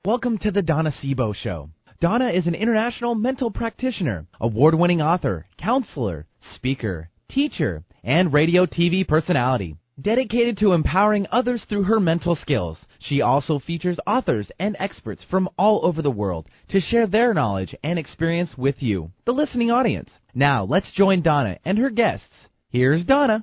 Welcome to the Donna Sebo Show. Donna is an international mental practitioner, award-winning author, counselor, speaker, teacher, and radio TV personality. Dedicated to empowering others through her mental skills, she also features authors and experts from all over the world to share their knowledge and experience with you, the listening audience. Now, let's join Donna and her guests. Here's Donna.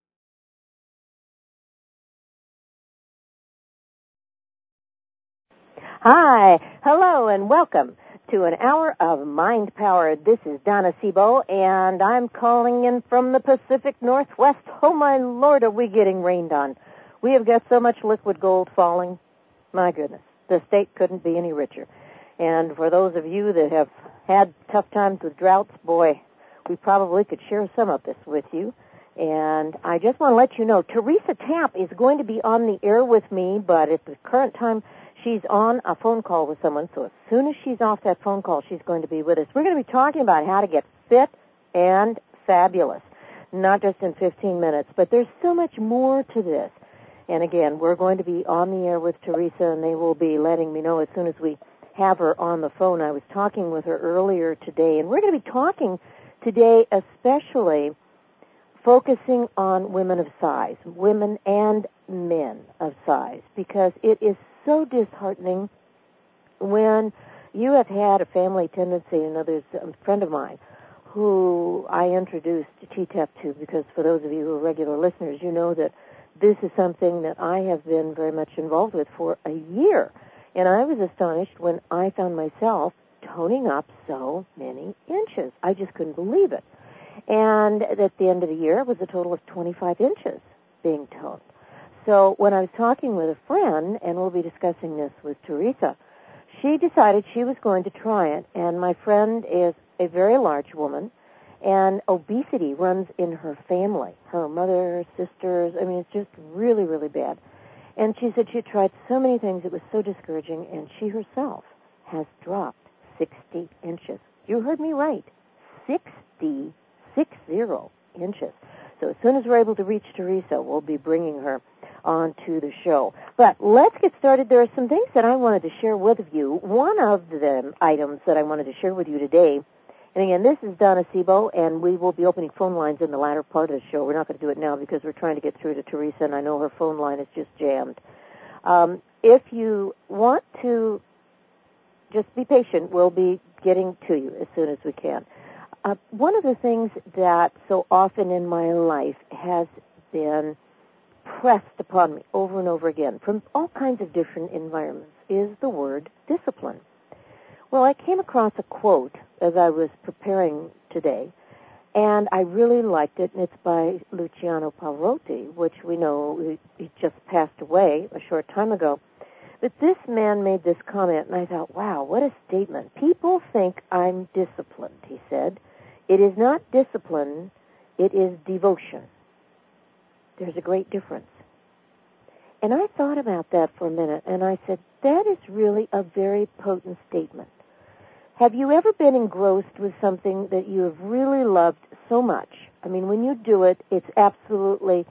Hi, hello, and welcome to an hour of Mind Power. This is Donna Sebo, and I'm calling in from the Pacific Northwest. Oh, my Lord, are we getting rained on. We have got so much liquid gold falling. My goodness, the state couldn't be any richer. And for those of you that have had tough times with droughts, boy, we probably could share some of this with you. And I just want to let you know, Teresa Tapp is going to be on the air with me, but at the current time, she's on a phone call with someone, so as soon as she's off that phone call, she's going to be with us. We're going to be talking about how to get fit and fabulous, not just in 15 minutes, but there's so much more to this. And again, we're going to be on the air with Teresa, and they will be letting me know as soon as we have her on the phone. I was talking with her earlier today, and we're going to be talking today especially focusing on women of size, women and men of size, because it is so disheartening when you have had a family tendency, and there's a friend of mine who I introduced TTAP to, because for those of you who are regular listeners, you know that this is something that I have been very much involved with for a year. And I was astonished when I found myself toning up so many inches. I just couldn't believe it. And at the end of the year, it was a total of 25 inches being toned. So when I was talking with a friend, and we'll be discussing this with Teresa, she decided she was going to try it. And my friend is a very large woman, and obesity runs in her family, her mother, sisters. I mean, it's just really, really bad. And she said she had tried so many things, it was so discouraging, and she herself has dropped 60 inches. You heard me right, 60 inches. So as soon as we're able to reach Teresa, we'll be bringing her onto the show. But let's get started. There are some things that I wanted to share with you. One of the items that I wanted to share with you today, and again, this is Donna Sebo, and we will be opening phone lines in the latter part of the show. We're not going to do it now because we're trying to get through to Teresa, and I know her phone line is just jammed. If you want to just be patient, we'll be getting to you as soon as we can. One of the things that so often in my life has been pressed upon me over and over again from all kinds of different environments is the word discipline. Well, I came across a quote as I was preparing today, and I really liked it, and it's by Luciano Pavarotti, which we know he just passed away a short time ago. But this man made this comment, and I thought, wow, what a statement. People think I'm disciplined, he said. It is not discipline, it is devotion. There's a great difference. And I thought about that for a minute, and I said, that is really a very potent statement. Have you ever been engrossed with something that you have really loved so much? I mean, when you do it, it's absolutely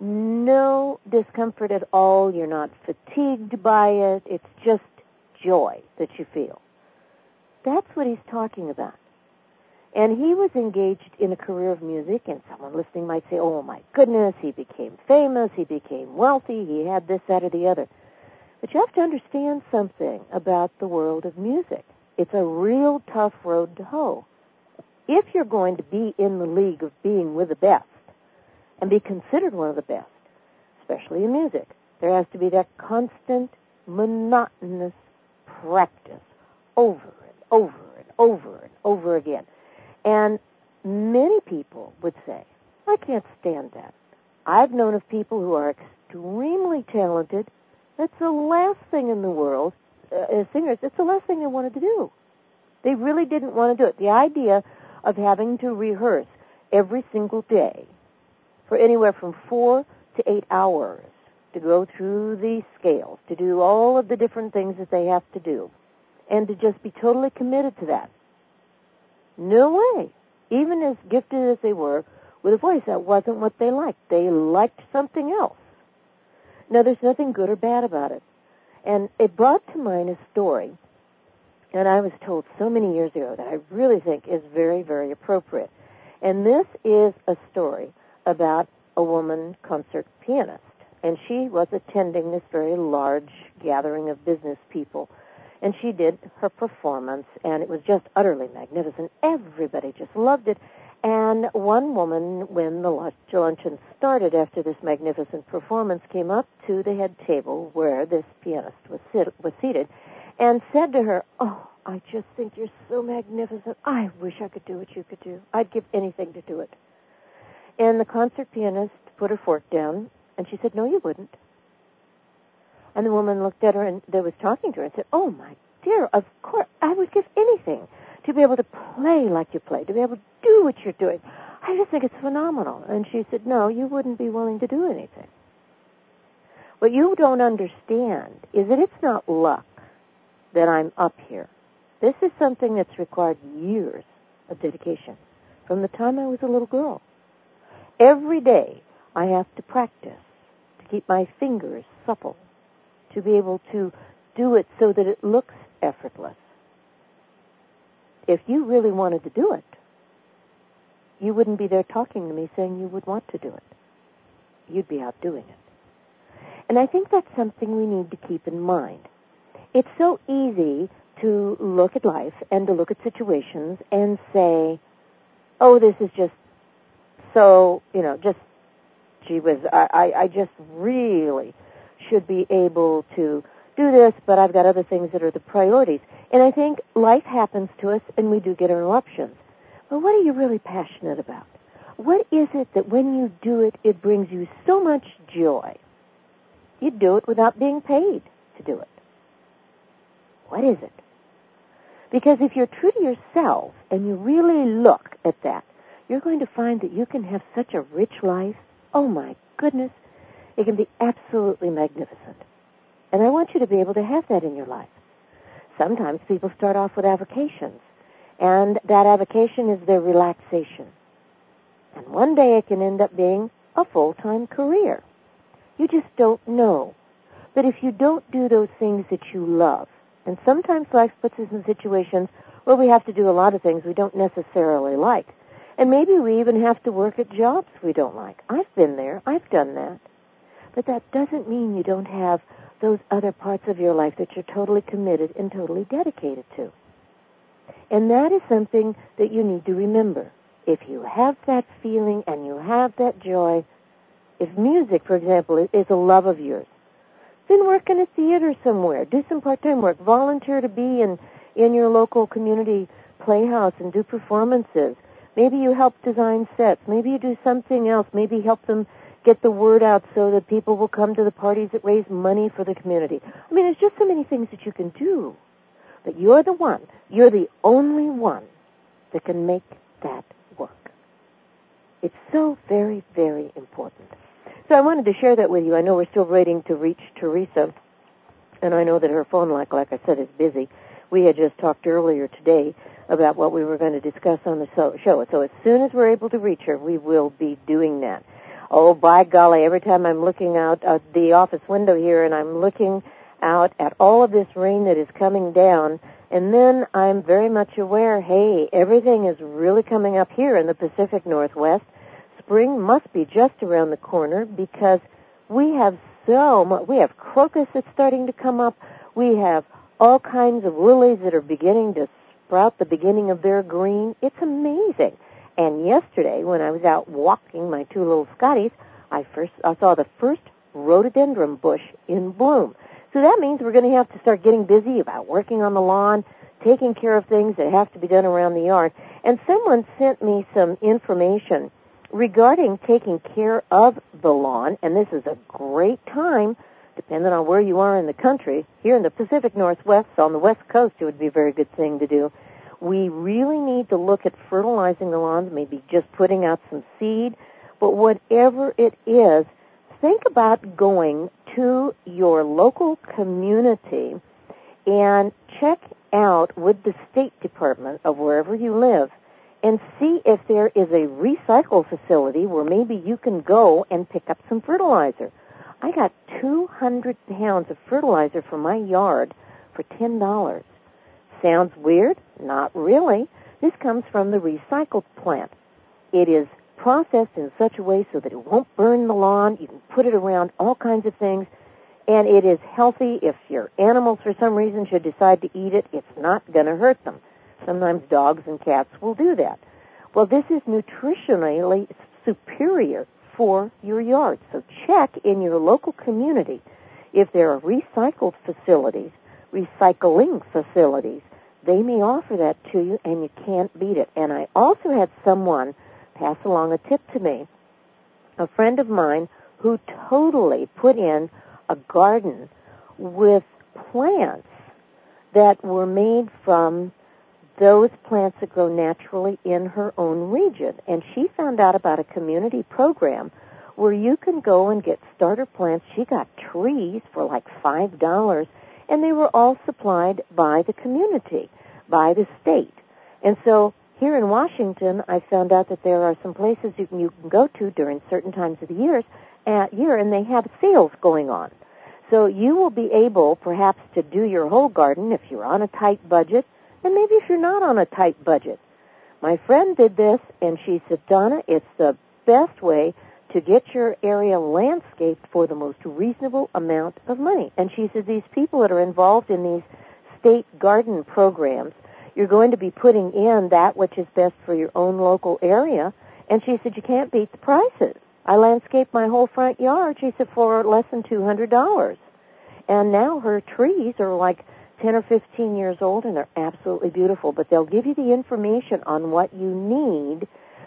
no discomfort at all. You're not fatigued by it. It's just joy that you feel. That's what he's talking about. And he was engaged in a career of music, and someone listening might say, oh, my goodness, he became famous, he became wealthy, he had this, that, or the other. But you have to understand something about the world of music. It's a real tough road to hoe. If you're going to be in the league of being with the best and be considered one of the best, especially in music, there has to be that constant, monotonous practice over and over and over and over again. And many people would say, I can't stand that. I've known of people who are extremely talented. That's the last thing in the world, as singers, it's the last thing they wanted to do. They really didn't want to do it. The idea of having to rehearse every single day for anywhere from 4 to 8 hours to go through the scales, to do all of the different things that they have to do, and to just be totally committed to that. No way. Even as gifted as they were with a voice, that wasn't what they liked. They liked something else. Now, there's nothing good or bad about it. And it brought to mind a story that I was told so many years ago that I really think is very, very appropriate. And this is a story about a woman concert pianist. And she was attending this very large gathering of business people. And she did her performance, and it was just utterly magnificent. Everybody just loved it. And one woman, when the luncheon started after this magnificent performance, came up to the head table where this pianist was seated and said to her, "Oh, I just think you're so magnificent. I wish I could do what you could do. I'd give anything to do it." And the concert pianist put her fork down, and she said, "No, you wouldn't." And the woman looked at her and that was talking to her and said, "Oh, my dear, of course, I would give anything to be able to play like you play, to be able to do what you're doing. I just think it's phenomenal." And she said, "No, you wouldn't be willing to do anything. What you don't understand is that it's not luck that I'm up here. This is something that's required years of dedication from the time I was a little girl. Every day I have to practice to keep my fingers supple, to be able to do it so that it looks effortless. If you really wanted to do it, you wouldn't be there talking to me saying you would want to do it. You'd be out doing it." And I think that's something we need to keep in mind. It's so easy to look at life and to look at situations and say, "Oh, this is just so, gee whiz, I just really should be able to do this, but I've got other things that are the priorities." And I think life happens to us and we do get interruptions. But what are you really passionate about? What is it that when you do it, it brings you so much joy? You do it without being paid to do it. What is it? Because if you're true to yourself and you really look at that, you're going to find that you can have such a rich life. Oh, my goodness. It can be absolutely magnificent. And I want you to be able to have that in your life. Sometimes people start off with avocations, and that avocation is their relaxation. And one day it can end up being a full-time career. You just don't know. But if you don't do those things that you love, and sometimes life puts us in situations where we have to do a lot of things we don't necessarily like. And maybe we even have to work at jobs we don't like. I've been there. I've done that. But that doesn't mean you don't have those other parts of your life that you're totally committed and totally dedicated to. And that is something that you need to remember. If you have that feeling and you have that joy, if music, for example, is a love of yours, then work in a theater somewhere. Do some part-time work. Volunteer to be in your local community playhouse and do performances. Maybe you help design sets. Maybe you do something else. Maybe help them get the word out so that people will come to the parties that raise money for the community. I mean, there's just so many things that you can do. But you're the one. You're the only one that can make that work. It's so very, very important. So I wanted to share that with you. I know we're still waiting to reach Teresa, and I know that her phone, like I said, is busy. We had just talked earlier today about what we were going to discuss on the show. So as soon as we're able to reach her, we will be doing that. Oh, by golly, every time I'm looking out the office window here and I'm looking out at all of this rain that is coming down, and then I'm very much aware, hey, everything is really coming up here in the Pacific Northwest. Spring must be just around the corner because we have we have crocus that's starting to come up. We have all kinds of lilies that are beginning to sprout the beginning of their green. It's amazing. And yesterday, when I was out walking my two little Scotties, I saw the first rhododendron bush in bloom. So that means we're going to have to start getting busy about working on the lawn, taking care of things that have to be done around the yard. And someone sent me some information regarding taking care of the lawn, and this is a great time, depending on where you are in the country. Here in the Pacific Northwest, on the West Coast, it would be a very good thing to do. We really need to look at fertilizing the lawns, maybe just putting out some seed, but whatever it is, think about going to your local community and check out with the State Department of wherever you live and see if there is a recycle facility where maybe you can go and pick up some fertilizer. I got 200 pounds of fertilizer for my yard for $10. Sounds weird? Not really. This comes from the recycled plant. It is processed in such a way so that it won't burn the lawn. You can put it around all kinds of things, and it is healthy. If your animals for some reason should decide to eat it, it's not going to hurt them. Sometimes dogs and cats will do that. Well, this is nutritionally superior for your yard. So check in your local community if there are recycling facilities. They may offer that to you, and you can't beat it. And I also had someone pass along a tip to me, a friend of mine who totally put in a garden with plants that were made from those plants that grow naturally in her own region. And she found out about a community program where you can go and get starter plants. She got trees for like $5, and they were all supplied by the community, by the state. And so here in Washington, I found out that there are some places you can go to during certain times of the year, and they have sales going on. So you will be able, perhaps, to do your whole garden if you're on a tight budget, and maybe if you're not on a tight budget. My friend did this, and she said, Donna, it's the best way to get your area landscaped for the most reasonable amount of money. And she said, these people that are involved in these state garden programs, you're going to be putting in that which is best for your own local area. And she said, you can't beat the prices. I landscaped my whole front yard, she said, for less than $200. And now her trees are like 10 or 15 years old, and they're absolutely beautiful. But they'll give you the information on what you need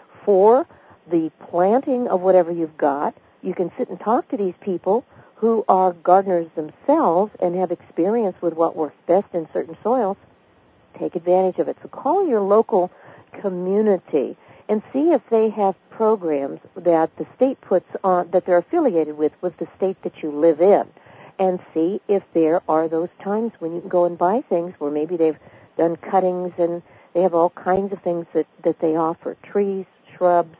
for the planting of whatever you've got. You can sit and talk to these people who are gardeners themselves and have experience with what works best in certain soils. Take advantage of it. So call your local community and see if they have programs that the state puts on, that they're affiliated with the state that you live in, and see if there are those times when you can go and buy things where maybe they've done cuttings and they have all kinds of things that they offer, trees, shrubs,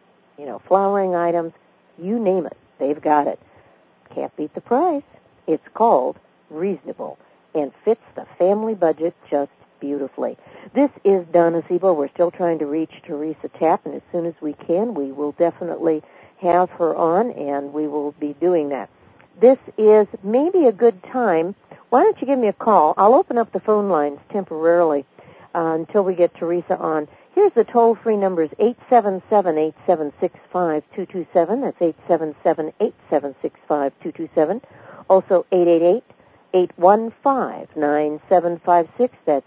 flowering items, you name it, they've got it. Can't beat the price. It's called reasonable and fits the family budget just beautifully. This is Donna Sebo. We're still trying to reach Teresa Tapp, and as soon as we can, we will definitely have her on, and we will be doing that. This is maybe a good time. Why don't you give me a call? I'll open up the phone lines temporarily until we get Teresa on. Here's the toll-free numbers, 877-8765-227. That's 877-8765-227. Also, 888-815-9756. That's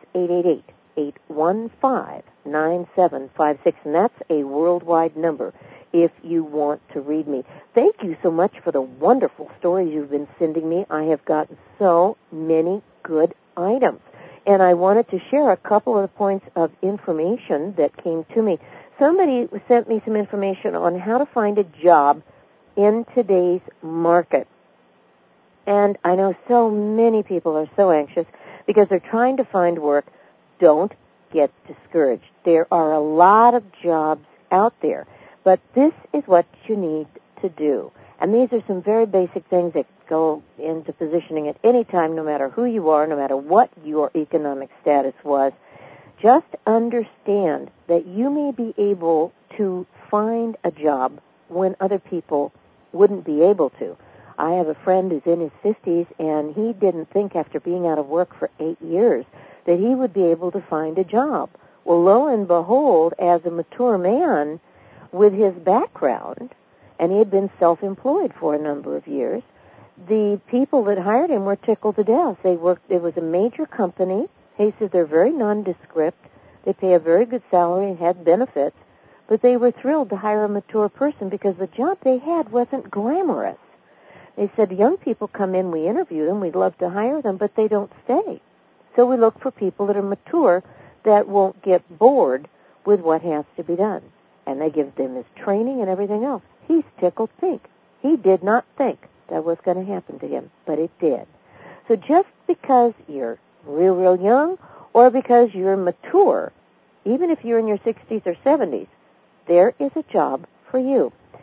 888-815-9756. And that's a worldwide number if you want to read me. Thank you so much for the wonderful stories you've been sending me. I have gotten so many good items. And I wanted to share a couple of the points of information that came to me. Somebody sent me some information on how to find a job in today's market. And I know so many people are so anxious because they're trying to find work. Don't get discouraged. There are a lot of jobs out there, but this is what you need to do. And these are some very basic things that go into positioning at any time, no matter who you are, no matter what your economic status was. Just understand that you may be able to find a job when other people wouldn't be able to. I have a friend who's in his 50s, and he didn't think after being out of work for 8 years that he would be able to find a job. Well, lo and behold, as a mature man with his background, and he had been self-employed for a number of years, the people that hired him were tickled to death. It was a major company. He said they're very nondescript. They pay a very good salary and had benefits, but they were thrilled to hire a mature person because the job they had wasn't glamorous. They said, young people come in, we interview them, we'd love to hire them, but they don't stay. So we look for people that are mature that won't get bored with what has to be done. And they give them his training and everything else. He's tickled pink. He did not think that was going to happen to him, but it did. So just because you're real young or because you're mature, even if you're in your 60s or 70s, there is a job for you.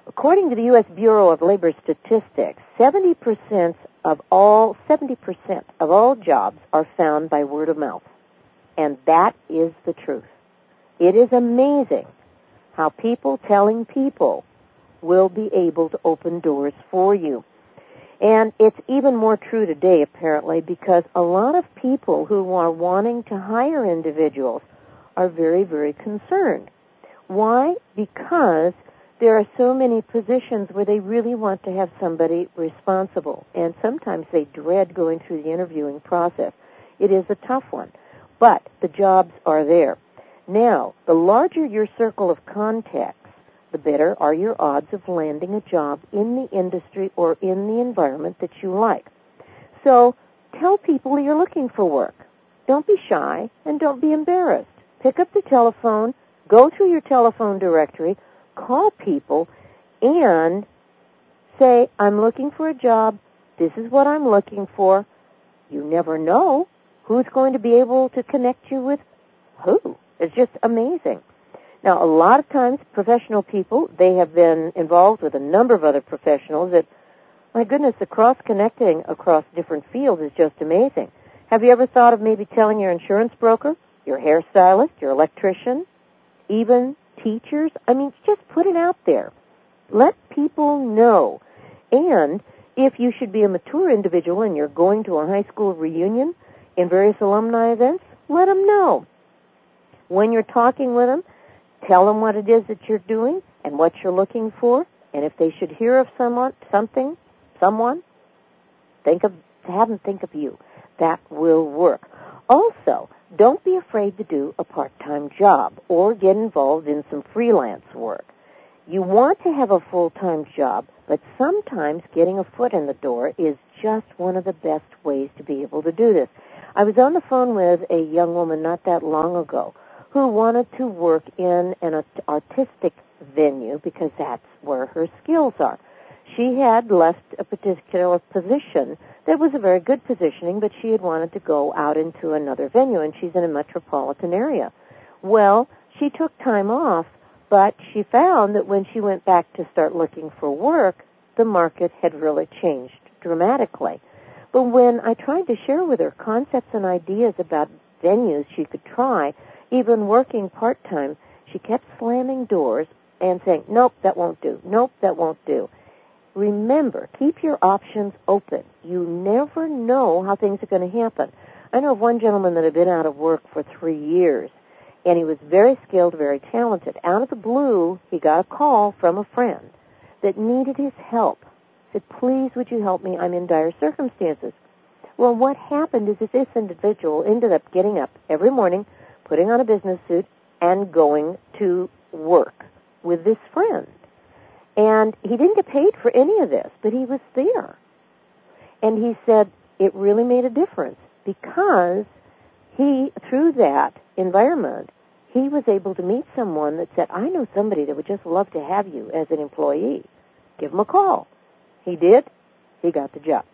According to the U.S. Bureau of Labor Statistics, 70% of all jobs are found by word of mouth. And that is the truth. It is amazing how people telling people will be able to open doors for you. And it's even more true today, apparently, because a lot of people who are wanting to hire individuals are very, very concerned. Why? Because there are so many positions where they really want to have somebody responsible, and sometimes they dread going through the interviewing process. It is a tough one, but the jobs are there. Now, the larger your circle of contacts, the better are your odds of landing a job in the industry or in the environment that you like. So, tell people you're looking for work. Don't be shy and don't be embarrassed. Pick up the telephone, go through your telephone directory, call people, and say, I'm looking for a job. This is what I'm looking for. You never know who's going to be able to connect you with who. It's just amazing. Now, a lot of times, professional people, they have been involved with a number of other professionals that, my goodness, the cross-connecting across different fields is just amazing. Have you ever thought of maybe telling your insurance broker, your hairstylist, your electrician, even teachers? I mean, just put it out there. Let people know. And if you should be a mature individual and you're going to a high school reunion in various alumni events, let them know. When you're talking with them, tell them what it is that you're doing and what you're looking for. And if they should hear of someone, have them think of you. That will work. Also, don't be afraid to do a part-time job or get involved in some freelance work. You want to have a full-time job, but sometimes getting a foot in the door is just one of the best ways to be able to do this. I was on the phone with a young woman not that long ago who wanted to work in an artistic venue because that's where her skills are. She had left a particular position that was a very good positioning, but she had wanted to go out into another venue, and she's in a metropolitan area. Well, she took time off, but she found that when she went back to start looking for work, the market had really changed dramatically. But when I tried to share with her concepts and ideas about venues she could try, even working part-time, she kept slamming doors and saying, nope, that won't do. Nope, that won't do. Remember, keep your options open. You never know how things are going to happen. I know of one gentleman that had been out of work for 3 years, and he was very skilled, very talented. Out of the blue, he got a call from a friend that needed his help. He said, please, would you help me? I'm in dire circumstances. Well, what happened is that this individual ended up getting up every morning, putting on a business suit, and going to work with this friend. And he didn't get paid for any of this, but he was there. And he said it really made a difference because he, through that environment, he was able to meet someone that said, I know somebody that would just love to have you as an employee. Give him a call. He did. He got the job.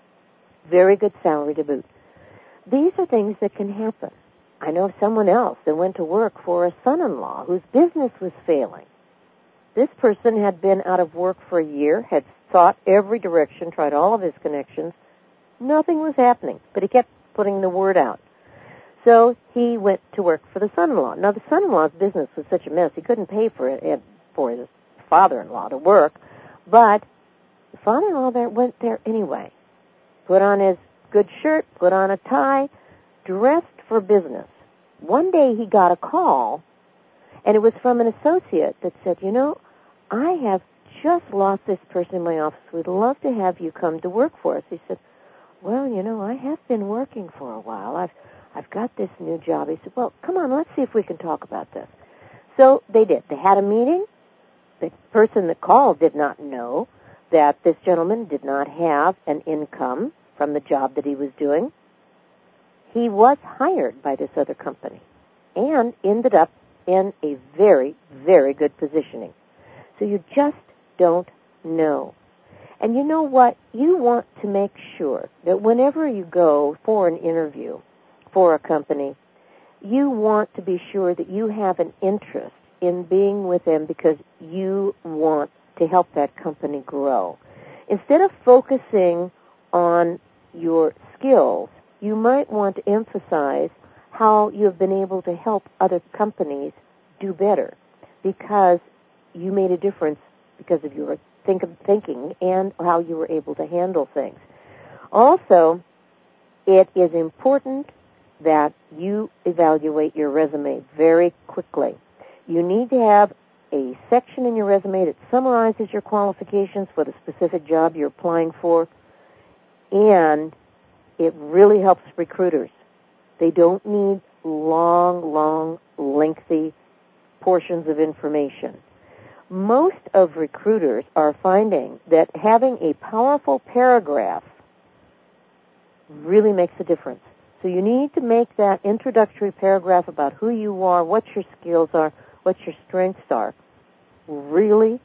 Very good salary to boot. These are things that can happen. I know of someone else that went to work for a son-in-law whose business was failing. This person had been out of work for a year, had sought every direction, tried all of his connections. Nothing was happening, but he kept putting the word out. So he went to work for the son-in-law. Now, the son-in-law's business was such a mess, he couldn't pay for his father-in-law to work, but the father-in-law went there anyway. Put on his good shirt, put on a tie, dressed for business. One day he got a call, and it was from an associate that said, you know, I have just lost this person in my office. We'd love to have you come to work for us. He said, well, you know, I have been working for a while. I've got this new job. He said, well, come on, let's see if we can talk about this. So they did. They had a meeting. The person that called did not know that this gentleman did not have an income from the job that he was doing. He was hired by this other company and ended up in a very, very good positioning. So you just don't know. And you know what? You want to make sure that whenever you go for an interview for a company, you want to be sure that you have an interest in being with them because you want to help that company grow. Instead of focusing on your skills, you might want to emphasize how you have been able to help other companies do better because you made a difference because of your thinking and how you were able to handle things. Also, it is important that you evaluate your resume very quickly. You need to have a section in your resume that summarizes your qualifications for the specific job you're applying for, and it really helps recruiters. They don't need long, lengthy portions of information. Most of recruiters are finding that having a powerful paragraph really makes a difference. So you need to make that introductory paragraph about who you are, what your skills are, what your strengths are. Really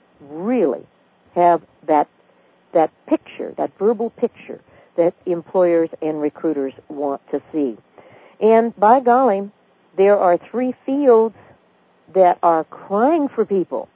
have that picture, that verbal picture that employers and recruiters want to see. And by golly, there are 3 fields that are crying for people.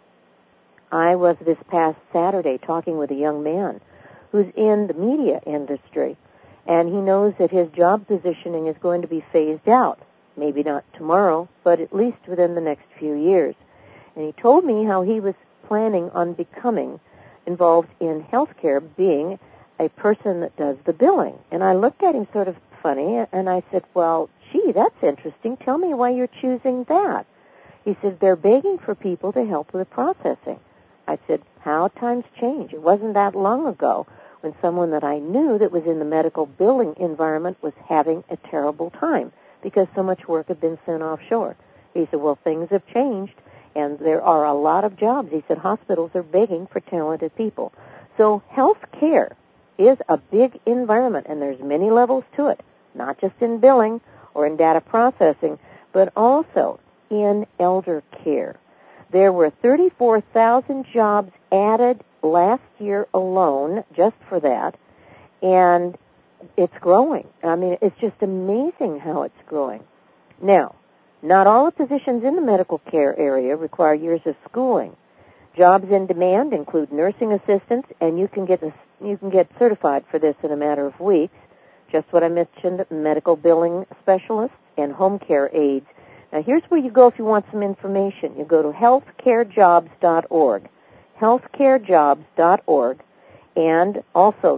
I was this past Saturday talking with a young man who's in the media industry, and he knows that his job positioning is going to be phased out. Maybe not tomorrow, but at least within the next few years. And he told me how he was planning on becoming involved in healthcare, being a person that does the billing. And I looked at him sort of funny, and I said, well, gee, that's interesting. Tell me why you're choosing that. He said, they're begging for people to help with the processing. I said, how times change. It wasn't that long ago when someone that I knew that was in the medical billing environment was having a terrible time because so much work had been sent offshore. He said, well, things have changed, and there are a lot of jobs. He said, hospitals are begging for talented people. So health care is a big environment, and there's many levels to it, not just in billing or in data processing, but also in elder care. There were 34,000 jobs added last year alone just for that, and it's growing. I mean, it's just amazing how it's growing. Now, not all the positions in the medical care area require years of schooling. Jobs in demand include nursing assistants, and you can get certified for this in a matter of weeks. Just what I mentioned, medical billing specialists and home care aides. Now, here's where you go if you want some information. You go to healthcarejobs.org, healthcarejobs.org, and also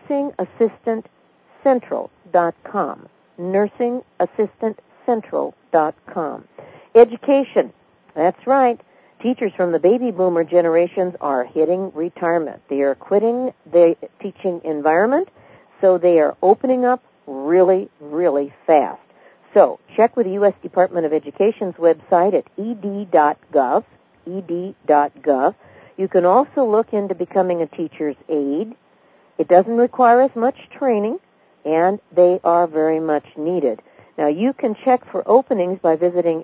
nursingassistantcentral.com, nursingassistantcentral.com. Education, that's right. Teachers from the baby boomer generations are hitting retirement. They are quitting the teaching environment, so they are opening up really fast. So check with the U.S. Department of Education's website at ed.gov, ed.gov. You can also look into becoming a teacher's aide. It doesn't require as much training, and they are very much needed. Now, you can check for openings by visiting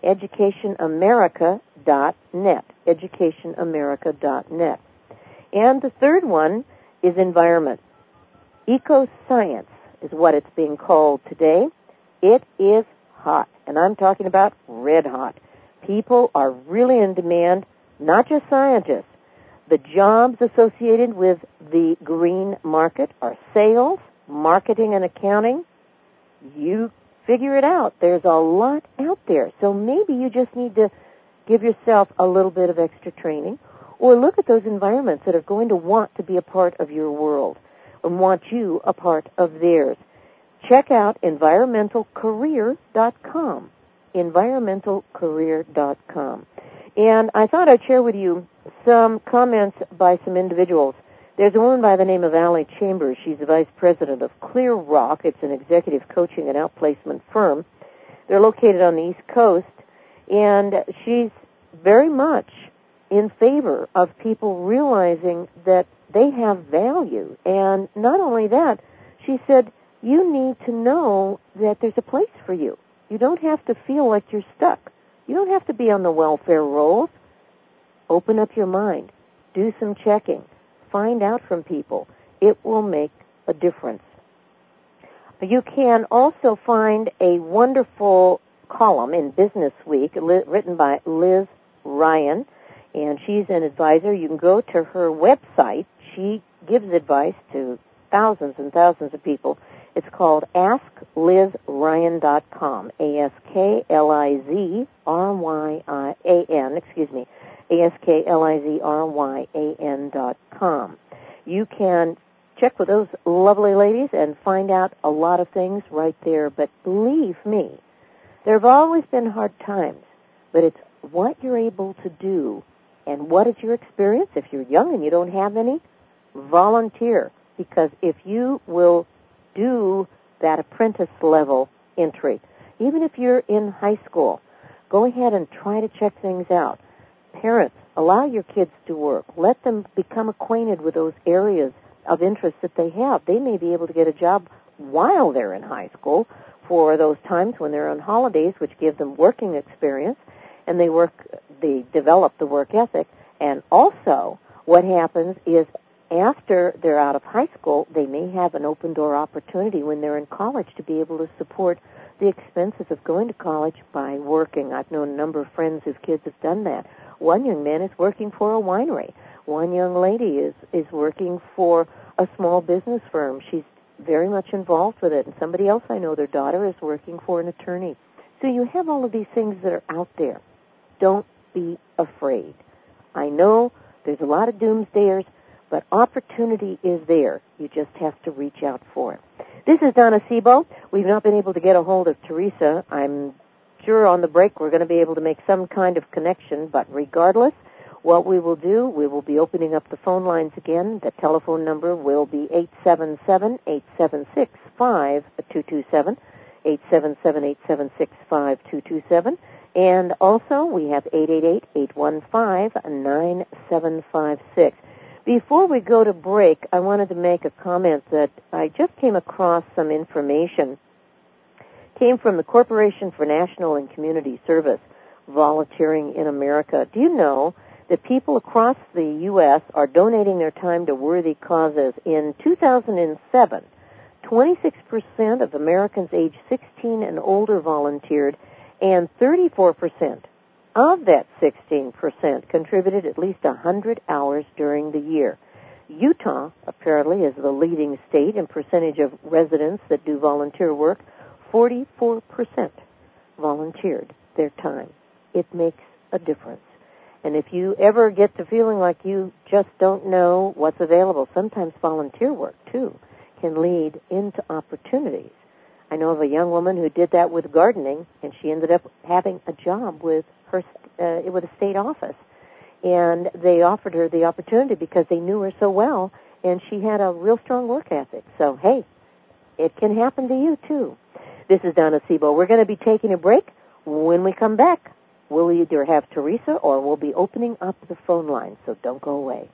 educationamerica.net, educationamerica.net. And the third one is environment. Eco-science is what it's being called today. It is hot, and I'm talking about red hot. People are really in demand, not just scientists. The jobs associated with the green market are sales, marketing, and accounting. You figure it out. There's a lot out there. So maybe you just need to give yourself a little bit of extra training, or look at those environments that are going to want to be a part of your world and want you a part of theirs. Check out environmentalcareer.com, environmentalcareer.com. And I thought I'd share with you some comments by some individuals. There's a woman by the name of Allie Chambers. She's the vice president of Clear Rock. It's an executive coaching and outplacement firm. They're located on the East Coast, and she's very much in favor of people realizing that they have value. And not only that, she said, you need to know that there's a place for you. You don't have to feel like you're stuck. You don't have to be on the welfare rolls. Open up your mind. Do some checking. Find out from people. It will make a difference. You can also find a wonderful column in Business Week written by Liz Ryan, and she's an advisor. You can go to her website. She gives advice to thousands and thousands of people. It's called AskLizRyan.com, AskLizRyan, AskLizRyan.com. You can check with those lovely ladies and find out a lot of things right there. But believe me, there have always been hard times, but it's what you're able to do and what is your experience. If you're young and you don't have any, volunteer, because if you will do that apprentice level entry, even if you're in high school, go ahead and try to check things out. Parents, allow your kids to work. Let them become acquainted with those areas of interest that they have. They may be able to get a job while they're in high school for those times when they're on holidays, which give them working experience, and they develop the work ethic. And also, what happens is after they're out of high school, they may have an open door opportunity when they're in college to be able to support the expenses of going to college by working. I've known a number of friends whose kids have done that. One young man is working for a winery. One young lady is working for a small business firm. She's very much involved with it. And somebody else I know, their daughter is working for an attorney. So you have all of these things that are out there. Don't be afraid. I know there's a lot of doomsdayers, but opportunity is there. You just have to reach out for it. This is Donna Sebo. We've not been able to get a hold of Teresa. I'm sure on the break we're going to be able to make some kind of connection, but regardless, what we will do, we will be opening up the phone lines again. The telephone number will be 877-876-5227, 877-876-5227. And also, we have 888-815-9756. Before we go to break, I wanted to make a comment that I just came across some information. Came from the Corporation for National and Community Service, Volunteering in America. Do you know that people across the U.S. are donating their time to worthy causes? In 2007, 26% of Americans aged 16 and older volunteered, and 34% of that 16% contributed at least 100 hours during the year. Utah, apparently, is the leading state in percentage of residents that do volunteer work. 44% volunteered their time. It makes a difference. And if you ever get to feeling like you just don't know what's available, sometimes volunteer work, too, can lead into opportunities. I know of a young woman who did that with gardening, and she ended up having a job with a state office. And they offered her the opportunity because they knew her so well, and she had a real strong work ethic. So, hey, it can happen to you, too. This is Donna Sebo. We're going to be taking a break. When we come back, we'll either have Teresa or we'll be opening up the phone line, so don't go away.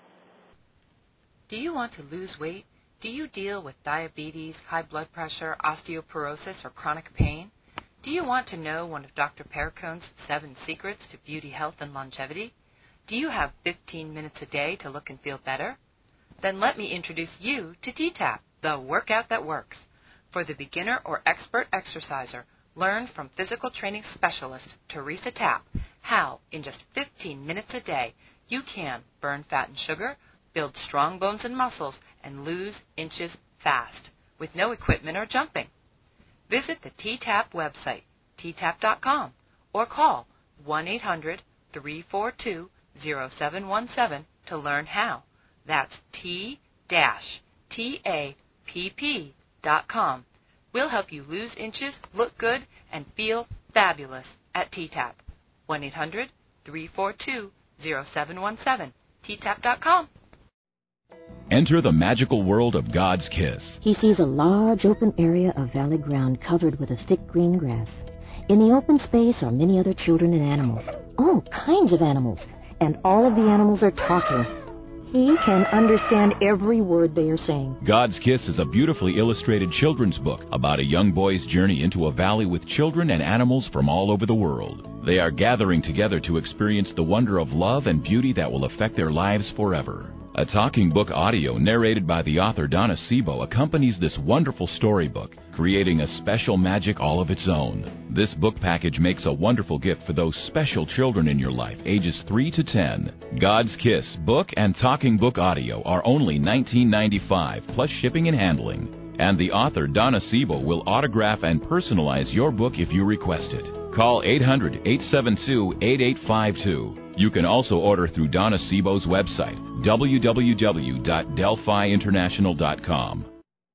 Do you want to lose weight? Do you deal with diabetes, high blood pressure, osteoporosis, or chronic pain? Do you want to know one of Dr. Perricone's 7 secrets to beauty, health, and longevity? Do you have 15 minutes a day to look and feel better? Then let me introduce you to T-TAP, the workout that works. For the beginner or expert exerciser, learn from physical training specialist Teresa Tapp how, in just 15 minutes a day, you can burn fat and sugar, build strong bones and muscles, and lose inches fast, with no equipment or jumping. Visit the T-TAP website, ttap.com, or call 1-800-342-0717 to learn how. That's T-TAPP.com. We'll help you lose inches, look good, and feel fabulous at T-TAP. 1-800-342-0717, ttap.com. Enter the magical world of God's kiss. He sees a large open area of valley ground covered with a thick green grass. In the open space are many other children and animals, all kinds of animals, and all of the animals are talking. He can understand every word they are saying. God's Kiss is a beautifully illustrated children's book about a young boy's journey into a valley with children and animals from all over the world. They are gathering together to experience the wonder of love and beauty that will affect their lives forever. A talking book audio narrated by the author Donna Sebo accompanies this wonderful storybook, creating a special magic all of its own. This book package makes a wonderful gift for those special children in your life, ages 3 to 10. God's Kiss book and talking book audio are only $19.95 plus shipping and handling. And the author Donna Sebo will autograph and personalize your book if you request it. Call 800-872-8852. You can also order through Donna Sebo's website, www.delphiinternational.com.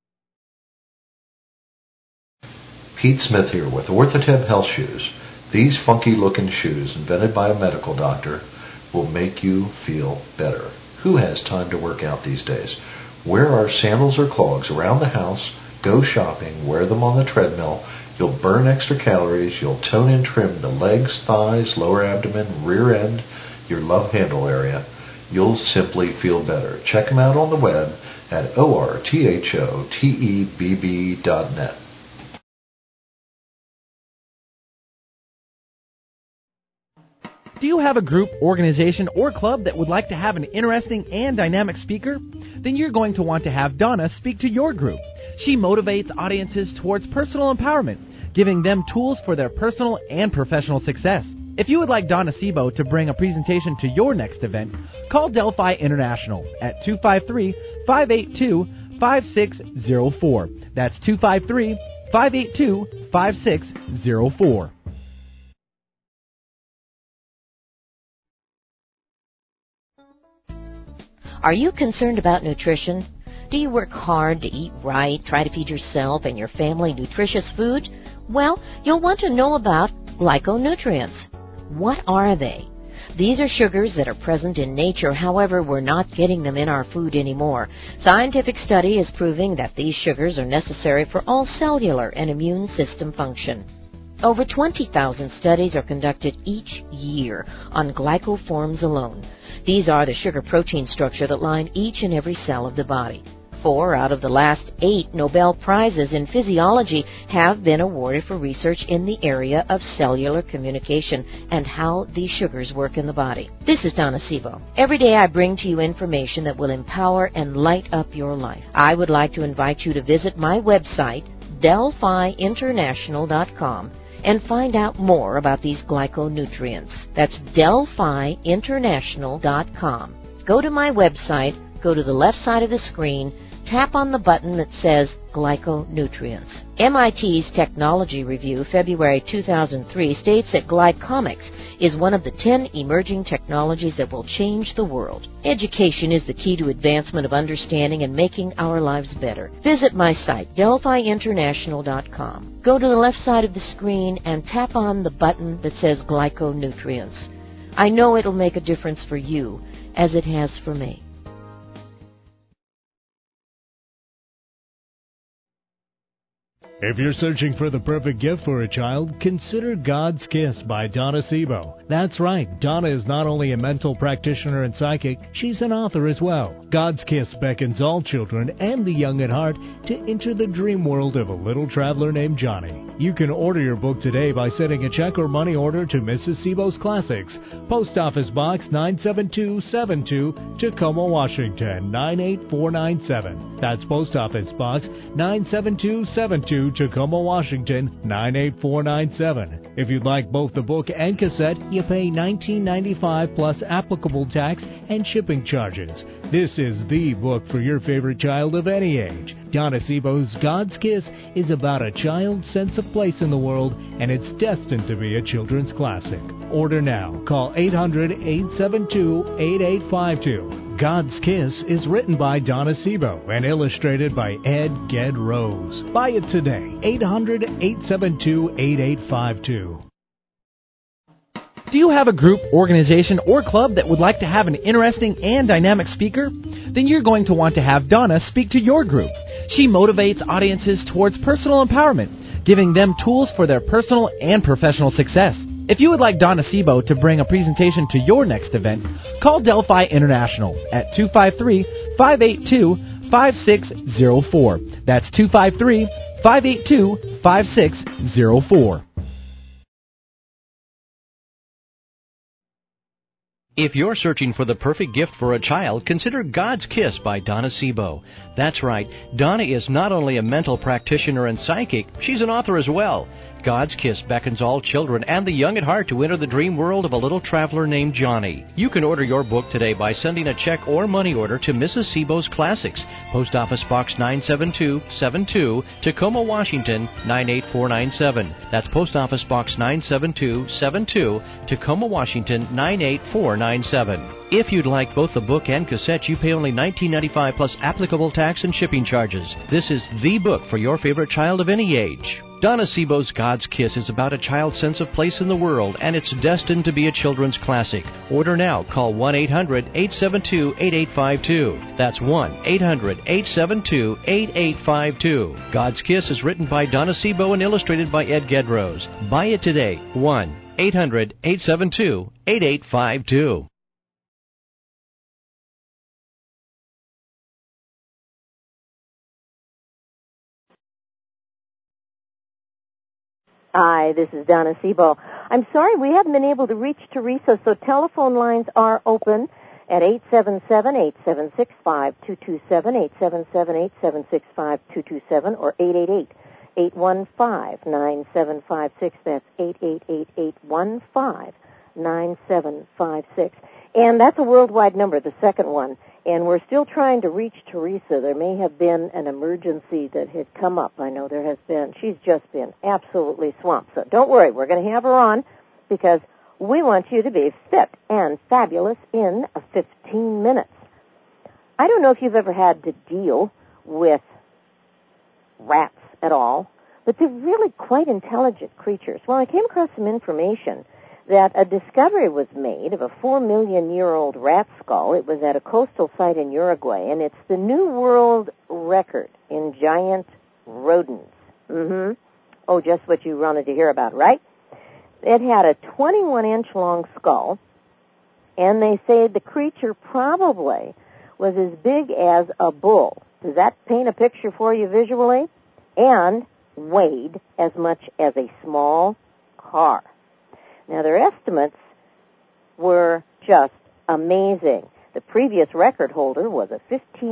Pete Smith here with Orthotep Health Shoes. These funky-looking shoes, invented by a medical doctor, will make you feel better. Who has time to work out these days? Wear our sandals or clogs around the house, go shopping, wear them on the treadmill. You'll burn extra calories, you'll tone and trim the legs, thighs, lower abdomen, rear end, your love handle area. You'll simply feel better. Check them out on the web at orthotebb.net. Do you have a group, organization, or club that would like to have an interesting and dynamic speaker? Then you're going to want to have Donna speak to your group. She motivates audiences towards personal empowerment, giving them tools for their personal and professional success. If you would like Donna Sebo to bring a presentation to your next event, call Delphi International at 253-582-5604. That's 253-582-5604. Are you concerned about nutrition? Do you work hard to eat right, try to feed yourself and your family nutritious food? Well, you'll want to know about glyconutrients. What are they? These are sugars that are present in nature, however, we're not getting them in our food anymore. Scientific study is proving that these sugars are necessary for all cellular and immune system function. Over 20,000 studies are conducted each year on glycoforms alone. These are the sugar-protein structure that line each and every cell of the body. 4 out of the last 8 Nobel Prizes in physiology have been awarded for research in the area of cellular communication and how these sugars work in the body. This is Donna Sebo. Every day I bring to you information that will empower and light up your life. I would like to invite you to visit my website, DelphiInternational.com, and find out more about these glyconutrients. That's DelphiInternational.com. Go to my website, go to the left side of the screen, tap on the button that says Glyconutrients. MIT's Technology Review, February 2003, states that glycomics is one of the 10 emerging technologies that will change the world. Education is the key to advancement of understanding and making our lives better. Visit my site, DelphiInternational.com. Go to the left side of the screen and tap on the button that says Glyconutrients. I know it'll make a difference for you, as it has for me. If you're searching for the perfect gift for a child, consider God's Kiss by Donna Sebo. That's right, Donna is not only a mental practitioner and psychic, she's an author as well. God's Kiss beckons all children and the young at heart to enter the dream world of a little traveler named Johnny. You can order your book today by sending a check or money order to Mrs. Sebo's Classics, Post Office Box 97272, Tacoma, Washington 98497. That's Post Office Box 97272, Tacoma, Washington 98497. If you'd like both the book and cassette, you pay $19.95 plus applicable tax and shipping charges. This is the book for your favorite child of any age. Donna Sebo's God's Kiss is about a child's sense of place in the world, and it's destined to be a children's classic. Order now. Call 800-872-8852. God's Kiss is written by Donna Sebo and illustrated by Ed Ged Rose. Buy it today. 800-872-8852. Do you have a group, organization, or club that would like to have an interesting and dynamic speaker? Then you're going to want to have Donna speak to your group. She motivates audiences towards personal empowerment, giving them tools for their personal and professional success. If you would like Donna Sebo to bring a presentation to your next event, call Delphi International at 253-582-5604. That's 253-582-5604. If you're searching for the perfect gift for a child, consider God's Kiss by Donna Sebo. That's right, Donna is not only a mental practitioner and psychic, she's an author as well. God's Kiss beckons all children and the young at heart to enter the dream world of a little traveler named Johnny. You can order your book today by sending a check or money order to Mrs. Sebo's Classics, Post Office Box 97272, Tacoma, Washington 98497. That's Post Office Box 97272, Tacoma, Washington 98497. If you'd like both the book and cassette, you pay only $19.95 plus applicable tax and shipping charges. This is the book for your favorite child of any age. Donna Sebo's God's Kiss is about a child's sense of place in the world, and it's destined to be a children's classic. Order now. Call 1-800-872-8852. That's 1-800-872-8852. God's Kiss is written by Donna Sebo and illustrated by Ed Gedrose. Buy it today. 1-800-872-8852. Hi, this is Donna Sebo. I'm sorry we haven't been able to reach Teresa, so telephone lines are open at 877-876-5227, 877-876-5227, or 888-815-9756. That's 888-815-9756. And that's a worldwide number, the second one. And we're still trying to reach Teresa. There may have been an emergency that had come up. I know there has been. She's just been absolutely swamped. So don't worry. We're going to have her on because we want you to be fit and fabulous in 15 minutes. I don't know if you've ever had to deal with rats at all, but they're really quite intelligent creatures. Well, I came across some information that a discovery was made of a 4-million-year-old rat skull. It was at a coastal site in Uruguay, and it's the new world record in giant rodents. Oh, just what you wanted to hear about, right? It had a 21-inch long skull, and they say the creature probably was as big as a bull. Does that paint a picture for you visually? And weighed as much as a small car. Now, their estimates were just amazing. The previous record holder was a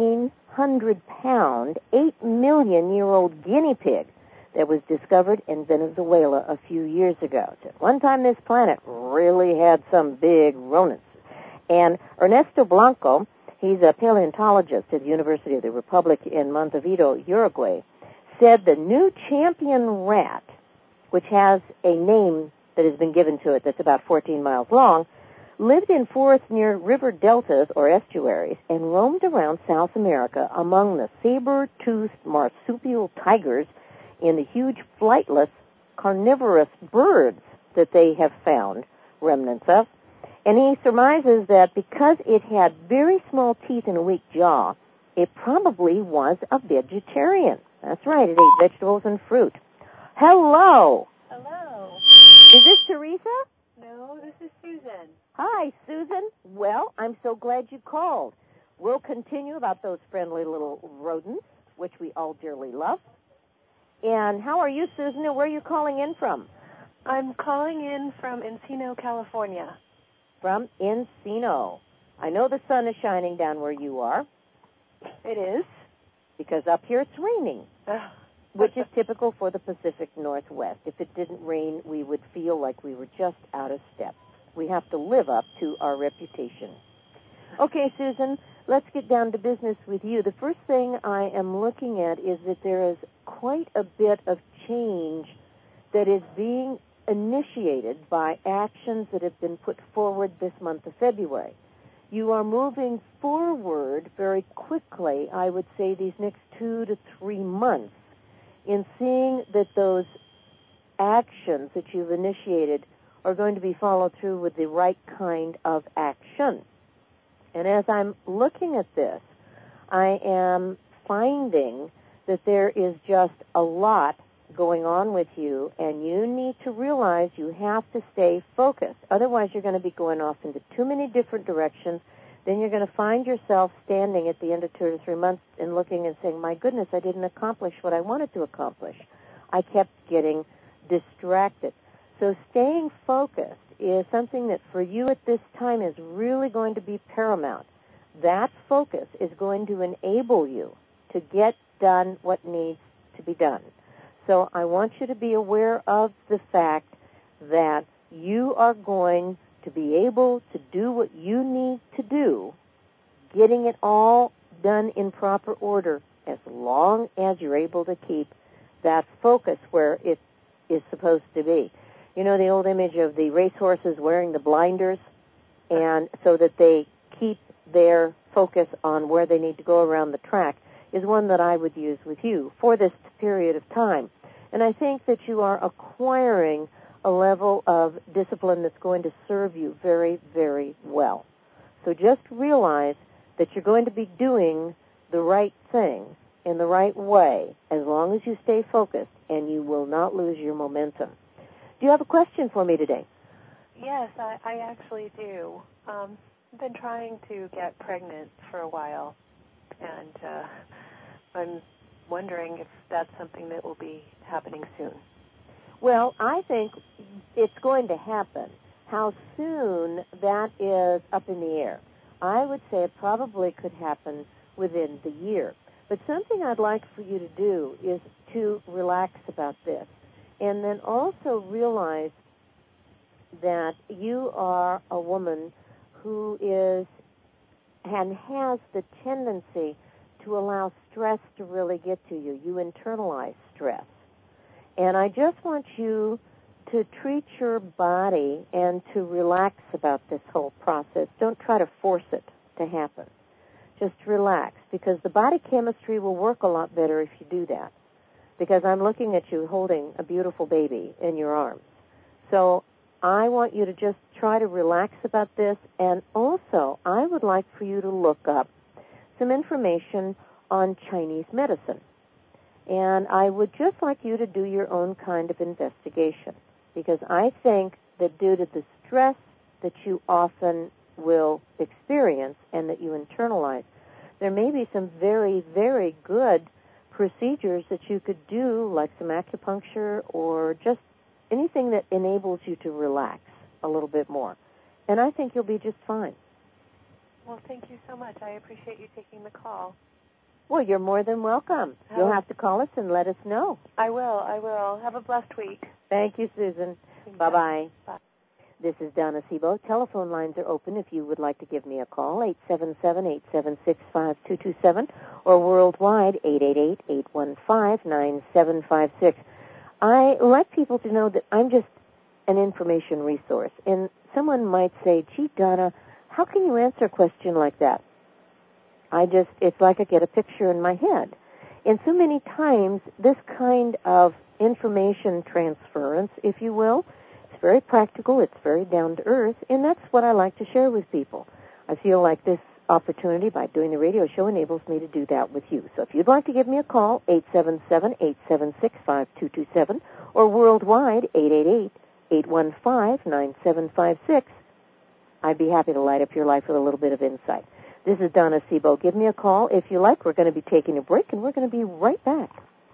1,500-pound, 8-million-year-old guinea pig that was discovered in Venezuela a few years ago. So at one time, this planet really had some big rodents. And Ernesto Blanco, he's a paleontologist at the University of the Republic in Montevideo, Uruguay, said the new champion rat, which has a name that has been given to it that's about 14 miles long, lived in forests near river deltas or estuaries and roamed around South America among the saber-toothed marsupial tigers and the huge flightless carnivorous birds that they have found remnants of. And he surmises that because it had very small teeth and a weak jaw, it probably was a vegetarian. That's right, it ate vegetables and fruit. Hello! Hello. Is this Teresa? No, this is Susan. Hi, Susan. Well, I'm so glad you called. We'll continue about those friendly little rodents, which we all dearly love. And how are you, Susan, and where are you calling in from? I'm calling in from Encino, California. From Encino. I know the sun is shining down where you are. It is? Because up here it's raining. Which is typical for the Pacific Northwest. If it didn't rain, we would feel like we were just out of step. We have to live up to our reputation. Okay, Susan, let's get down to business with you. The first thing I am looking at is that there is quite a bit of change that is being initiated by actions that have been put forward this month of February. You are moving forward very quickly, I would say, these next 2 to 3 months, in seeing that those actions that you've initiated are going to be followed through with the right kind of action. And as I'm looking at this, I am finding that there is just a lot going on with you, and you need to realize you have to stay focused. Otherwise, you're going to be going off into too many different directions. Then you're going to find yourself standing at the end of 2 to 3 months and looking and saying, my goodness, I didn't accomplish what I wanted to accomplish. I kept getting distracted. So staying focused is something that for you at this time is really going to be paramount. That focus is going to enable you to get done what needs to be done. So I want you to be aware of the fact that you are going to be able to do what you need to do, getting it all done in proper order, as long as you're able to keep that focus where it is supposed to be. You know the old image of the racehorses wearing the blinders, and so that they keep their focus on where they need to go around the track, is one that I would use with you for this period of time. And I think that you are acquiring a level of discipline that's going to serve you very, very well. So just realize that you're going to be doing the right thing in the right way as long as you stay focused, and you will not lose your momentum. Do you have a question for me today? Yes, I actually do. I've been trying to get pregnant for a while, and I'm wondering if that's something that will be happening soon. Well, I think it's going to happen. How soon, that is up in the air. I would say it probably could happen within the year. But something I'd like for you to do is to relax about this, and then also realize that you are a woman who is and has the tendency to allow stress to really get to you. You internalize stress. And I just want you to treat your body and to relax about this whole process. Don't try to force it to happen. Just relax, because the body chemistry will work a lot better if you do that. Because I'm looking at you holding a beautiful baby in your arms. So I want you to just try to relax about this. And also, I would like for you to look up some information on Chinese medicine. And I would just like you to do your own kind of investigation, because I think that due to the stress that you often will experience and that you internalize, there may be some very, very good procedures that you could do, like some acupuncture or just anything that enables you to relax a little bit more. And I think you'll be just fine. Well, thank you so much. I appreciate you taking the call. Well, you're more than welcome. You'll have to call us and let us know. I will. Have a blessed week. Thank you, Susan. Bye-bye. Bye. This is Donna Sebo. Telephone lines are open if you would like to give me a call, 877-876-5227, or worldwide, 888-815-9756. I like people to know that I'm just an information resource. And someone might say, gee, Donna, how can you answer a question like that? It's like I get a picture in my head. And so many times, this kind of information transference, if you will, it's very practical, it's very down to earth, and that's what I like to share with people. I feel like this opportunity by doing the radio show enables me to do that with you. So if you'd like to give me a call, 877-876-5227, or worldwide, 888-815-9756, I'd be happy to light up your life with a little bit of insight. This is Donna Sebo. Give me a call if you like. We're going to be taking a break, and we're going to be right back.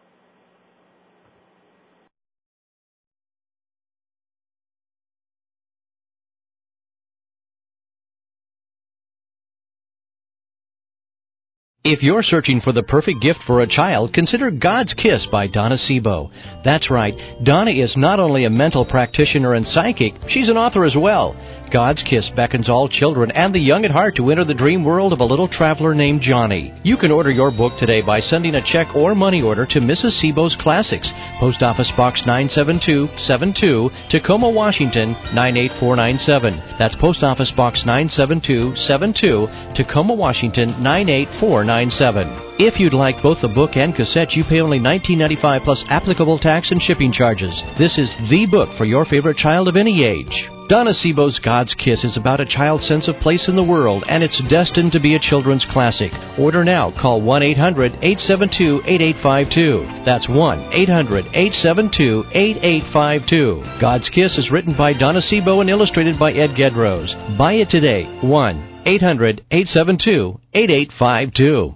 If you're searching for the perfect gift for a child, consider God's Kiss by Donna Sebo. That's right, Donna is not only a mental practitioner and psychic, she's an author as well. God's Kiss beckons all children and the young at heart to enter the dream world of a little traveler named Johnny. You can order your book today by sending a check or money order to Mrs. Sebo's Classics, Post Office Box 97272, Tacoma, Washington 98497. That's Post Office Box 97272, Tacoma, Washington 98497. If you'd like both the book and cassette, you pay only $19.95 plus applicable tax and shipping charges. This is the book for your favorite child of any age. Donna Sebo's God's Kiss is about a child's sense of place in the world, and it's destined to be a children's classic. Order now. Call 1-800-872-8852. That's 1-800-872-8852. God's Kiss is written by Donna Sebo and illustrated by Ed Gedrose. Buy it today. 1-800-872-8852.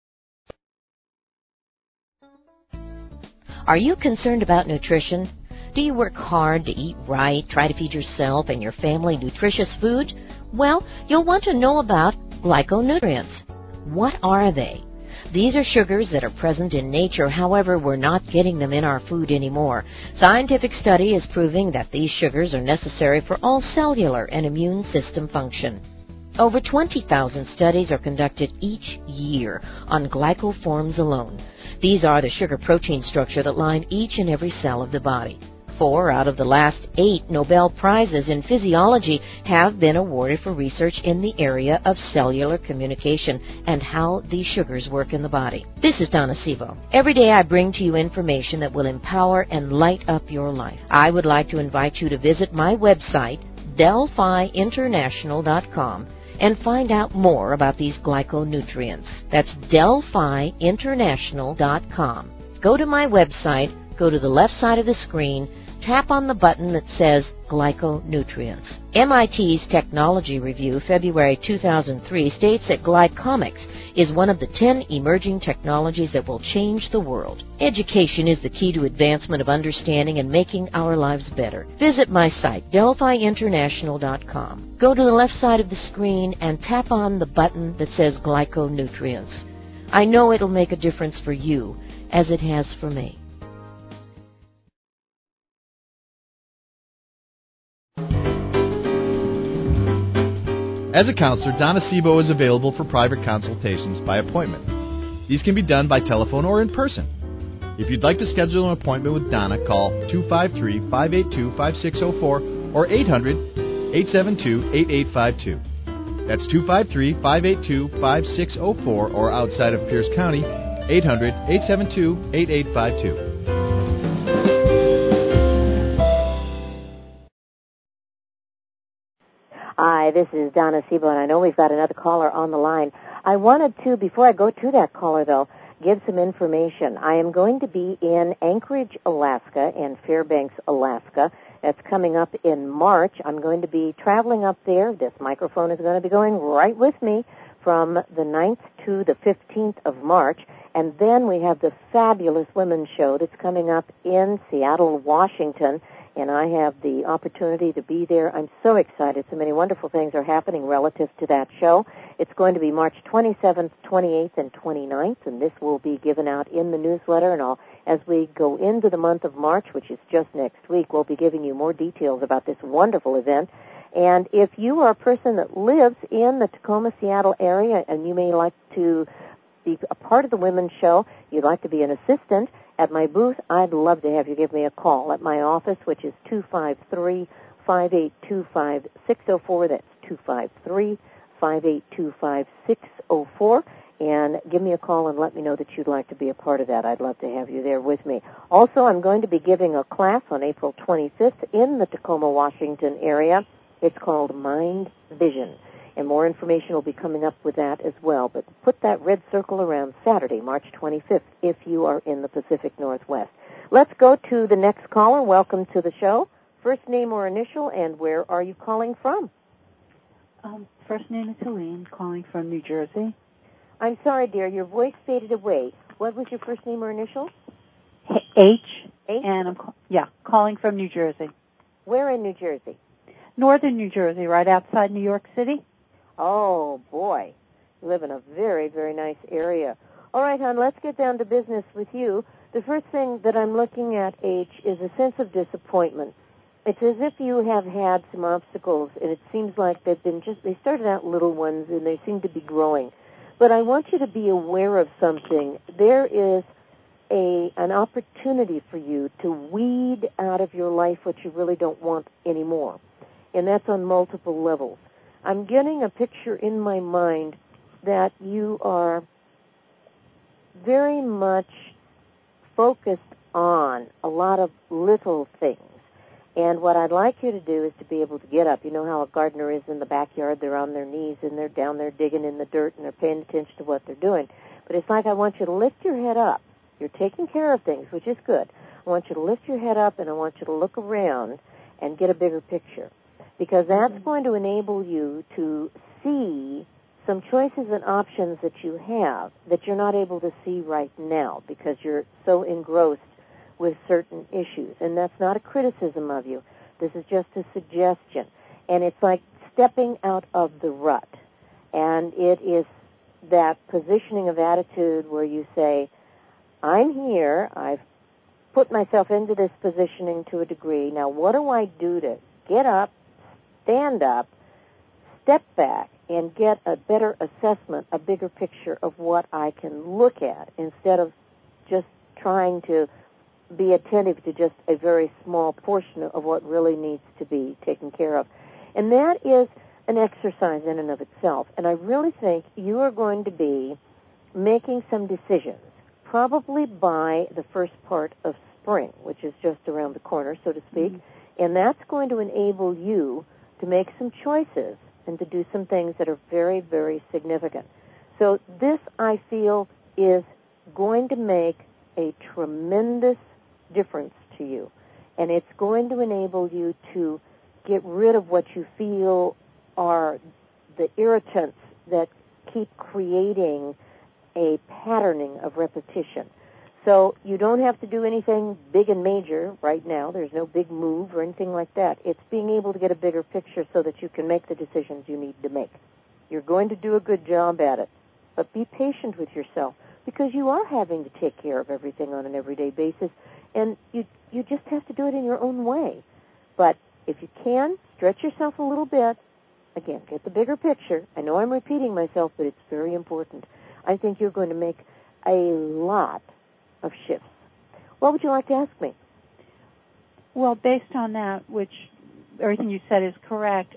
Are you concerned about nutrition? Do you work hard to eat right, try to feed yourself and your family nutritious food? Well, you'll want to know about glyconutrients. What are they? These are sugars that are present in nature, however, we're not getting them in our food anymore. Scientific study is proving that these sugars are necessary for all cellular and immune system function. Over 20,000 studies are conducted each year on glycoforms alone. These are the sugar-protein structure that line each and every cell of the body. 4 out of the last 8 Nobel Prizes in physiology have been awarded for research in the area of cellular communication and how these sugars work in the body. This is Donna Sebo. Every day I bring to you information that will empower and light up your life. I would like to invite you to visit my website, DelphiInternational.com, and find out more about these glyconutrients. That's DelphiInternational.com. Go to my website, go to the left side of the screen, tap on the button that says Glyconutrients. MIT's Technology Review, February 2003, states that glycomics is one of the 10 emerging technologies that will change the world. Education is the key to advancement of understanding and making our lives better. Visit my site, DelphiInternational.com. Go to the left side of the screen and tap on the button that says Glyconutrients. I know it'll make a difference for you, as it has for me. As a counselor, Donna Sebo is available for private consultations by appointment. These can be done by telephone or in person. If you'd like to schedule an appointment with Donna, call 253-582-5604 or 800-872-8852. That's 253-582-5604 or outside of Pierce County, 800-872-8852. Hi, this is Donna Sebo, and I know we've got another caller on the line. I wanted to, before I go to that caller, though, give some information. I am going to be in Anchorage, Alaska, and Fairbanks, Alaska. That's coming up in March. I'm going to be traveling up there. This microphone is going to be going right with me from the 9th to the 15th of March. And then we have the fabulous women's show that's coming up in Seattle, Washington. And I have the opportunity to be there. I'm so excited. So many wonderful things are happening relative to that show. It's going to be March 27th, 28th, and 29th, and this will be given out in the newsletter. And as we go into the month of March, which is just next week, we'll be giving you more details about this wonderful event. And if you are a person that lives in the Tacoma, Seattle area, and you may like to be a part of the women's show, you'd like to be an assistant at my booth, I'd love to have you give me a call at my office, which is 253-582-5604. That's 253-582-5604. And give me a call and let me know that you'd like to be a part of that. I'd love to have you there with me. Also, I'm going to be giving a class on April 25th in the Tacoma, Washington area. It's called Mind Vision. And more information will be coming up with that as well. But put that red circle around Saturday, March 25th, if you are in the Pacific Northwest. Let's go to the next caller. Welcome to the show. First name or initial, and where are you calling from? First name is Helene, calling from New Jersey. I'm sorry, dear. Your voice faded away. What was your first name or initial? H. H? And I'm calling from New Jersey. Where in New Jersey? Northern New Jersey, right outside New York City. Oh, boy. You live in a very, very nice area. All right, hon, let's get down to business with you. The first thing that I'm looking at, H, is a sense of disappointment. It's as if you have had some obstacles, and it seems like they started out little ones, and they seem to be growing. But I want you to be aware of something. There is an opportunity for you to weed out of your life what you really don't want anymore, and that's on multiple levels. I'm getting a picture in my mind that you are very much focused on a lot of little things. And what I'd like you to do is to be able to get up. You know how a gardener is in the backyard. They're on their knees, and they're down there digging in the dirt, and they're paying attention to what they're doing. But it's like I want you to lift your head up. You're taking care of things, which is good. I want you to lift your head up, and I want you to look around and get a bigger picture, because that's going to enable you to see some choices and options that you have that you're not able to see right now because you're so engrossed with certain issues. And that's not a criticism of you. This is just a suggestion. And it's like stepping out of the rut. And it is that positioning of attitude where you say, I'm here, I've put myself into this positioning to a degree. Now, what do I do to get up, stand up, step back, and get a better assessment, a bigger picture of what I can look at instead of just trying to be attentive to just a very small portion of what really needs to be taken care of. And that is an exercise in and of itself. And I really think you are going to be making some decisions, probably by the first part of spring, which is just around the corner, so to speak. Mm-hmm. And that's going to enable you to make some choices and to do some things that are very, very significant. So this, I feel, is going to make a tremendous difference to you. And it's going to enable you to get rid of what you feel are the irritants that keep creating a patterning of repetition. So you don't have to do anything big and major right now. There's no big move or anything like that. It's being able to get a bigger picture so that you can make the decisions you need to make. You're going to do a good job at it, but be patient with yourself because you are having to take care of everything on an everyday basis, and you just have to do it in your own way. But if you can, stretch yourself a little bit. Again, get the bigger picture. I know I'm repeating myself, but it's very important. I think you're going to make a lot of shifts. What would you like to ask me? Well, based on that, which everything you said is correct,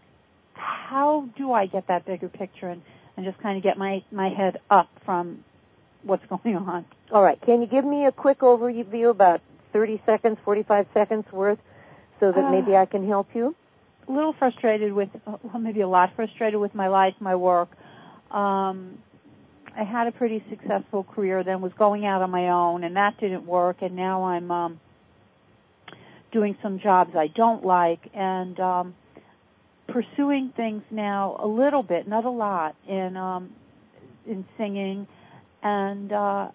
how do I get that bigger picture and just kind of get my head up from what's going on? All right. Can you give me a quick overview, about 30 seconds, 45 seconds worth, so that maybe I can help you? A little frustrated with, maybe a lot frustrated with my life, my work. I had a pretty successful career, then was going out on my own, and that didn't work, and now I'm doing some jobs I don't like, and pursuing things now a little bit, not a lot, in singing, and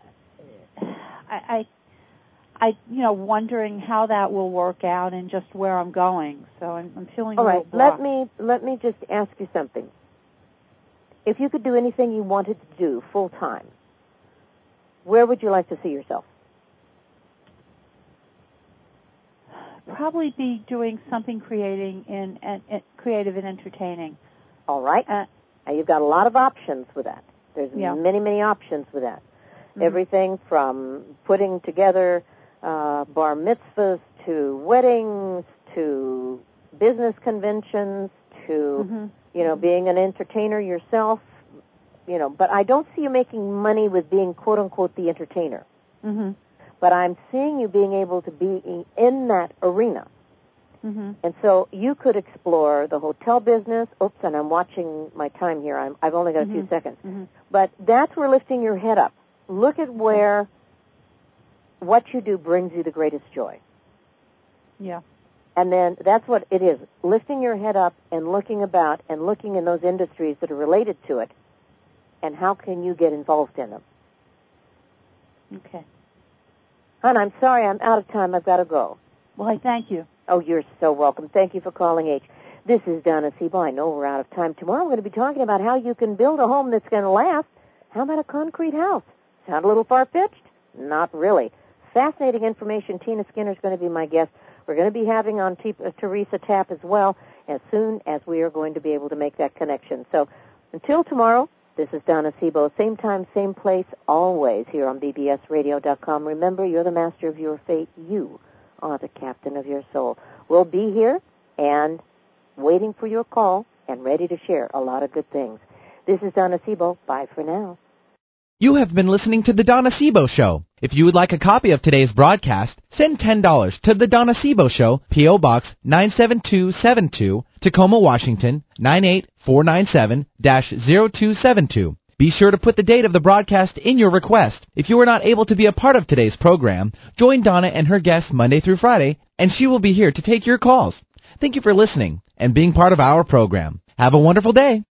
I wondering how that will work out and just where I'm going. So I'm feeling all a little right. blocked. Let me just ask you something. If you could do anything you wanted to do full time, where would you like to see yourself? Probably be doing something creative and entertaining. All right. Now you've got a lot of options with that. There's many, many options with that. Mm-hmm. Everything from putting together bar mitzvahs to weddings to business conventions to, being an entertainer yourself, but I don't see you making money with being, quote unquote, the entertainer. Mm-hmm. But I'm seeing you being able to be in that arena. Mm-hmm. And so you could explore the hotel business. Oops, and I'm watching my time here. I've only got a few seconds. Mm-hmm. But that's where lifting your head up. Look at where what you do brings you the greatest joy. Yeah. And then that's what it is, lifting your head up and looking about and looking in those industries that are related to it, and how can you get involved in them. Okay. Hon, I'm sorry, I'm out of time. I've got to go. Well, I thank you. Oh, you're so welcome. Thank you for calling H. This is Donna Siebel. I know we're out of time. Tomorrow I'm going to be talking about how you can build a home that's going to last. How about a concrete house? Sound a little far-fetched? Not really. Fascinating information. Tina Skinner's going to be my guest. We're going to be having on Teresa Tapp as well, as soon as we are going to be able to make that connection. So until tomorrow, this is Donna Siebel. Same time, same place, always here on bbsradio.com. Remember, you're the master of your fate. You are the captain of your soul. We'll be here and waiting for your call and ready to share a lot of good things. This is Donna Siebel. Bye for now. You have been listening to The Donna Siebel Show. If you would like a copy of today's broadcast, send $10 to The Donna Siebel Show, P.O. Box 97272, Tacoma, Washington, 98497-0272. Be sure to put the date of the broadcast in your request. If you were not able to be a part of today's program, join Donna and her guests Monday through Friday, and she will be here to take your calls. Thank you for listening and being part of our program. Have a wonderful day.